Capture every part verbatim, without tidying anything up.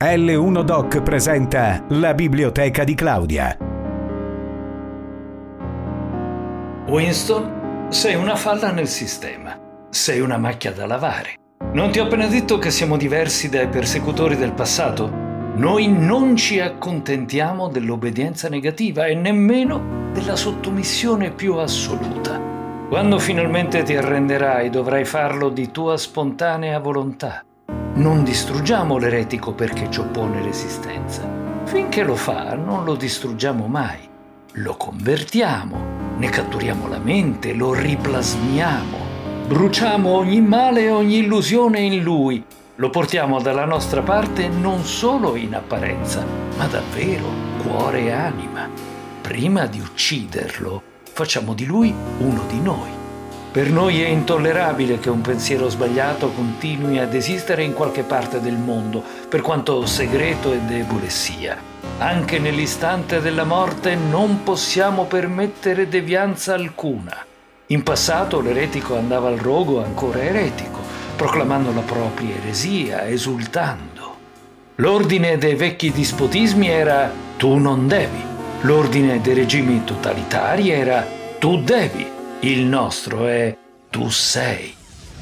L uno Doc presenta la biblioteca di Claudia. Winston, sei una falla nel sistema. Sei una macchia da lavare. Non ti ho appena detto che siamo diversi dai persecutori del passato? Noi non ci accontentiamo dell'obbedienza negativa e nemmeno della sottomissione più assoluta. Quando finalmente ti arrenderai, dovrai farlo di tua spontanea volontà. Non distruggiamo l'eretico perché ci oppone resistenza. Finché lo fa, non lo distruggiamo mai. Lo convertiamo, ne catturiamo la mente, lo riplasmiamo. Bruciamo ogni male e ogni illusione in lui. Lo portiamo dalla nostra parte non solo in apparenza, ma davvero, cuore e anima. Prima di ucciderlo, facciamo di lui uno di noi. Per noi è intollerabile che un pensiero sbagliato continui ad esistere in qualche parte del mondo, per quanto segreto e debole sia. Anche nell'istante della morte non possiamo permettere devianza alcuna. In passato l'eretico andava al rogo ancora eretico, proclamando la propria eresia, esultando. L'ordine dei vecchi dispotismi era tu non devi. L'ordine dei regimi totalitari era tu devi. Il nostro è tu sei.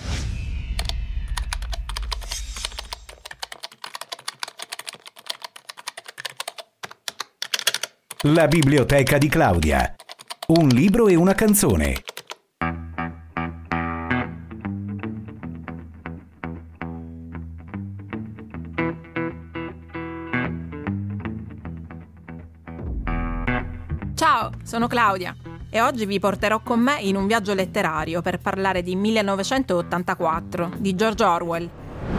La biblioteca di Claudia. Un libro e una canzone. Ciao, sono Claudia e oggi vi porterò con me in un viaggio letterario per parlare di millenovecentottantaquattro di George Orwell.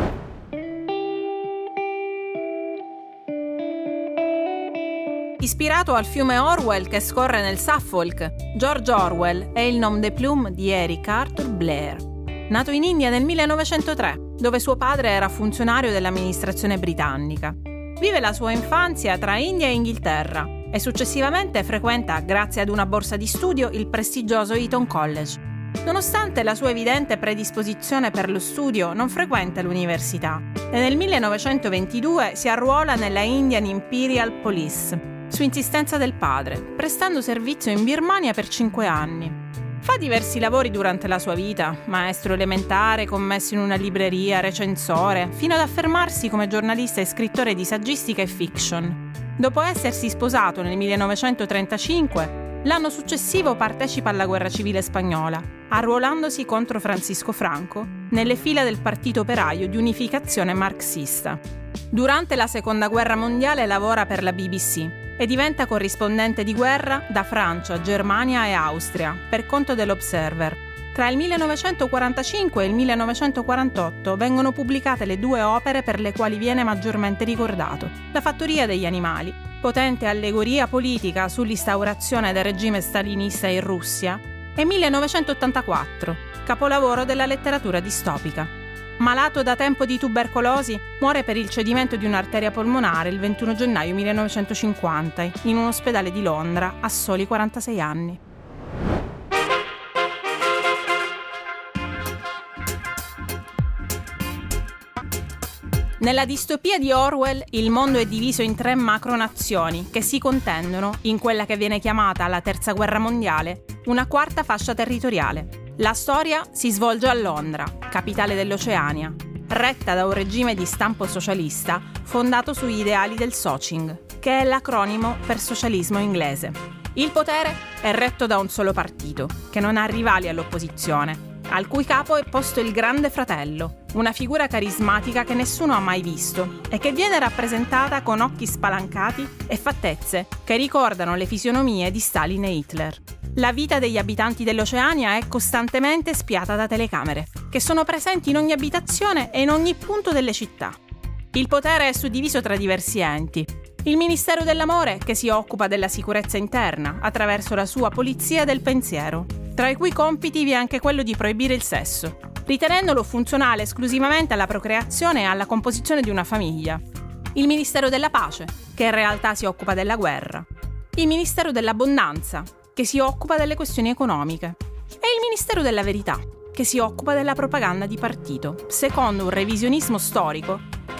Ispirato al fiume Orwell che scorre nel Suffolk, George Orwell è il nom de plume di Eric Arthur Blair. Nato in India nel millenovecentotre, dove suo padre era funzionario dell'amministrazione britannica. Vive la sua infanzia tra India e Inghilterra e successivamente frequenta, grazie ad una borsa di studio, il prestigioso Eton College. Nonostante la sua evidente predisposizione per lo studio, non frequenta l'università e nel millenovecentoventidue si arruola nella Indian Imperial Police, su insistenza del padre, prestando servizio in Birmania per cinque anni. Fa diversi lavori durante la sua vita, maestro elementare, commesso in una libreria, recensore, fino ad affermarsi come giornalista e scrittore di saggistica e fiction. Dopo essersi sposato nel millenovecentotrentacinque, l'anno successivo partecipa alla guerra civile spagnola, arruolandosi contro Francisco Franco nelle fila del Partito Operaio di Unificazione Marxista. Durante la Seconda Guerra Mondiale lavora per la B B C e diventa corrispondente di guerra da Francia, Germania e Austria per conto dell'Observer. Tra il millenovecentoquarantacinque e il millenovecentoquarantotto vengono pubblicate le due opere per le quali viene maggiormente ricordato: La fattoria degli animali, potente allegoria politica sull'instaurazione del regime stalinista in Russia, e millenovecentottantaquattro, capolavoro della letteratura distopica. Malato da tempo di tubercolosi, muore per il cedimento di un'arteria polmonare il ventuno gennaio millenovecentocinquanta in un ospedale di Londra a soli quarantasei anni. Nella distopia di Orwell il mondo è diviso in tre macronazioni che si contendono, in quella che viene chiamata la Terza Guerra Mondiale, una quarta fascia territoriale. La storia si svolge a Londra, capitale dell'Oceania, retta da un regime di stampo socialista fondato sugli ideali del Socing, che è l'acronimo per socialismo inglese. Il potere è retto da un solo partito, che non ha rivali all'opposizione, al cui capo è posto il Grande Fratello, una figura carismatica che nessuno ha mai visto e che viene rappresentata con occhi spalancati e fattezze che ricordano le fisionomie di Stalin e Hitler. La vita degli abitanti dell'Oceania è costantemente spiata da telecamere, che sono presenti in ogni abitazione e in ogni punto delle città. Il potere è suddiviso tra diversi enti. Il Ministero dell'Amore, che si occupa della sicurezza interna attraverso la sua polizia del pensiero, tra i cui compiti vi è anche quello di proibire il sesso, ritenendolo funzionale esclusivamente alla procreazione e alla composizione di una famiglia. Il Ministero della Pace, che in realtà si occupa della guerra. Il Ministero dell'Abbondanza, che si occupa delle questioni economiche. E il Ministero della Verità, che si occupa della propaganda di partito, secondo un revisionismo storico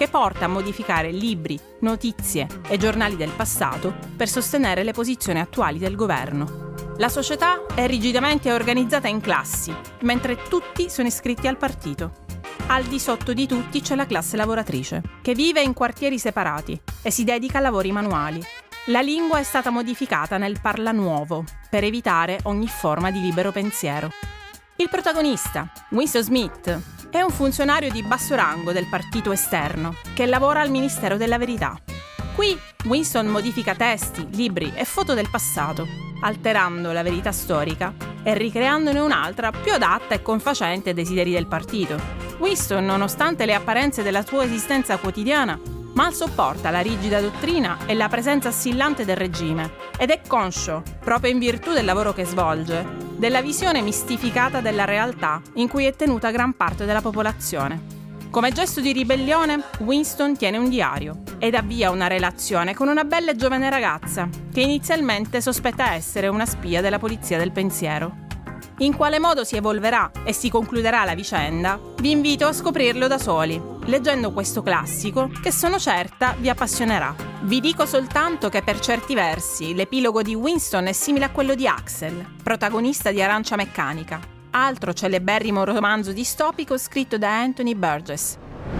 che porta a modificare libri, notizie e giornali del passato per sostenere le posizioni attuali del governo. La società è rigidamente organizzata in classi, mentre tutti sono iscritti al partito. Al di sotto di tutti c'è la classe lavoratrice, che vive in quartieri separati e si dedica a lavori manuali. La lingua è stata modificata nel parla nuovo, per evitare ogni forma di libero pensiero. Il protagonista, Winston Smith, è un funzionario di basso rango del partito esterno, che lavora al Ministero della Verità. Qui Winston modifica testi, libri e foto del passato, alterando la verità storica e ricreandone un'altra più adatta e confacente ai desideri del partito. Winston, nonostante le apparenze della sua esistenza quotidiana, mal sopporta la rigida dottrina e la presenza assillante del regime ed è conscio, proprio in virtù del lavoro che svolge, della visione mistificata della realtà in cui è tenuta gran parte della popolazione. Come gesto di ribellione, Winston tiene un diario ed avvia una relazione con una bella e giovane ragazza che inizialmente sospetta essere una spia della polizia del pensiero. In quale modo si evolverà e si concluderà la vicenda, vi invito a scoprirlo da soli, leggendo questo classico che sono certa vi appassionerà. Vi dico soltanto che per certi versi l'epilogo di Winston è simile a quello di Axel, protagonista di Arancia Meccanica, altro celeberrimo romanzo distopico scritto da Anthony Burgess.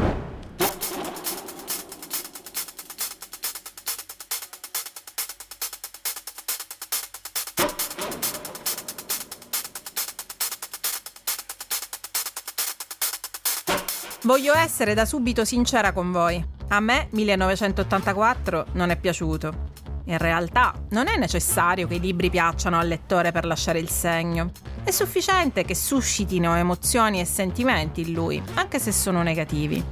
Voglio essere da subito sincera con voi. A me millenovecentottantaquattro non è piaciuto. In realtà non è necessario che i libri piacciono al lettore per lasciare il segno. È sufficiente che suscitino emozioni e sentimenti in lui, anche se sono negativi.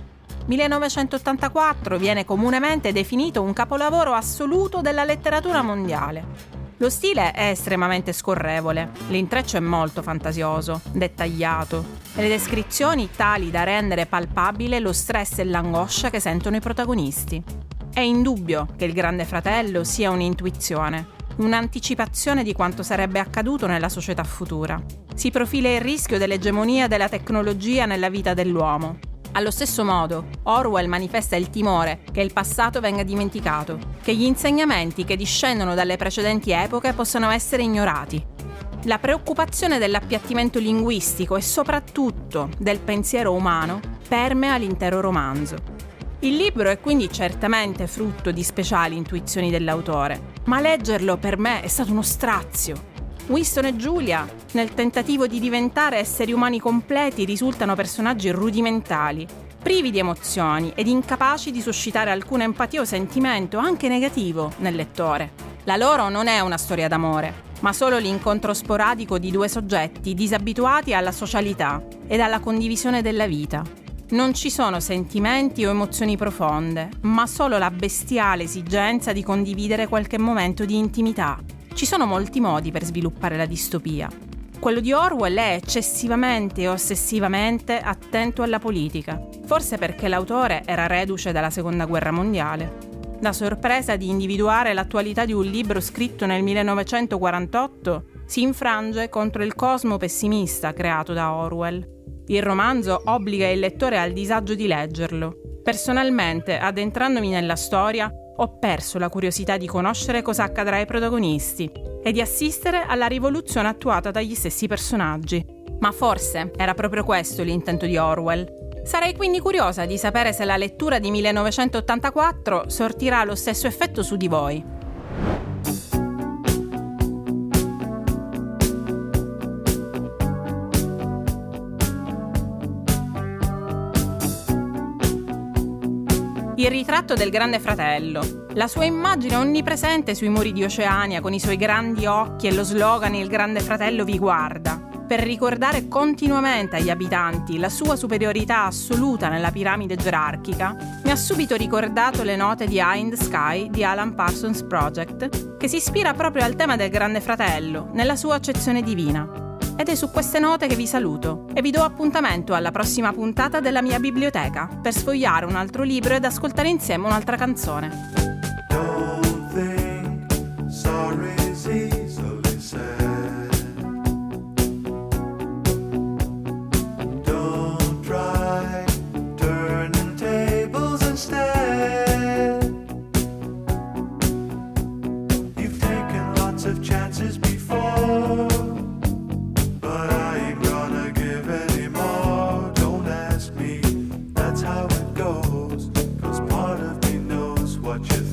millenovecentottantaquattro viene comunemente definito un capolavoro assoluto della letteratura mondiale. Lo stile è estremamente scorrevole, l'intreccio è molto fantasioso, dettagliato, e le descrizioni tali da rendere palpabile lo stress e l'angoscia che sentono i protagonisti. È indubbio che Il Grande Fratello sia un'intuizione, un'anticipazione di quanto sarebbe accaduto nella società futura. Si profila il rischio dell'egemonia della tecnologia nella vita dell'uomo. Allo stesso modo, Orwell manifesta il timore che il passato venga dimenticato, che gli insegnamenti che discendono dalle precedenti epoche possano essere ignorati. La preoccupazione dell'appiattimento linguistico e soprattutto del pensiero umano permea l'intero romanzo. Il libro è quindi certamente frutto di speciali intuizioni dell'autore, ma leggerlo per me è stato uno strazio. Winston e Julia, nel tentativo di diventare esseri umani completi, risultano personaggi rudimentali, privi di emozioni ed incapaci di suscitare alcuna empatia o sentimento, anche negativo, nel lettore. La loro non è una storia d'amore, ma solo l'incontro sporadico di due soggetti disabituati alla socialità ed alla condivisione della vita. Non ci sono sentimenti o emozioni profonde, ma solo la bestiale esigenza di condividere qualche momento di intimità. Ci sono molti modi per sviluppare la distopia. Quello di Orwell è eccessivamente e ossessivamente attento alla politica, forse perché l'autore era reduce dalla Seconda Guerra Mondiale. La sorpresa di individuare l'attualità di un libro scritto nel millenovecentoquarantotto si infrange contro il cosmo pessimista creato da Orwell. Il romanzo obbliga il lettore al disagio di leggerlo. Personalmente, addentrandomi nella storia, ho perso la curiosità di conoscere cosa accadrà ai protagonisti e di assistere alla rivoluzione attuata dagli stessi personaggi. Ma forse era proprio questo l'intento di Orwell. Sarei quindi curiosa di sapere se la lettura di millenovecentottantaquattro sortirà lo stesso effetto su di voi. Il ritratto del Grande Fratello, la sua immagine onnipresente sui muri di Oceania con i suoi grandi occhi e lo slogan "Il Grande Fratello vi guarda", per ricordare continuamente agli abitanti la sua superiorità assoluta nella piramide gerarchica, mi ha subito ricordato le note di Eye in the Sky di Alan Parsons Project, che si ispira proprio al tema del Grande Fratello, nella sua accezione divina. Ed è su queste note che vi saluto e vi do appuntamento alla prossima puntata della mia biblioteca per sfogliare un altro libro ed ascoltare insieme un'altra canzone. Don't think sorry's easily said. Don't try turning tables instead. what you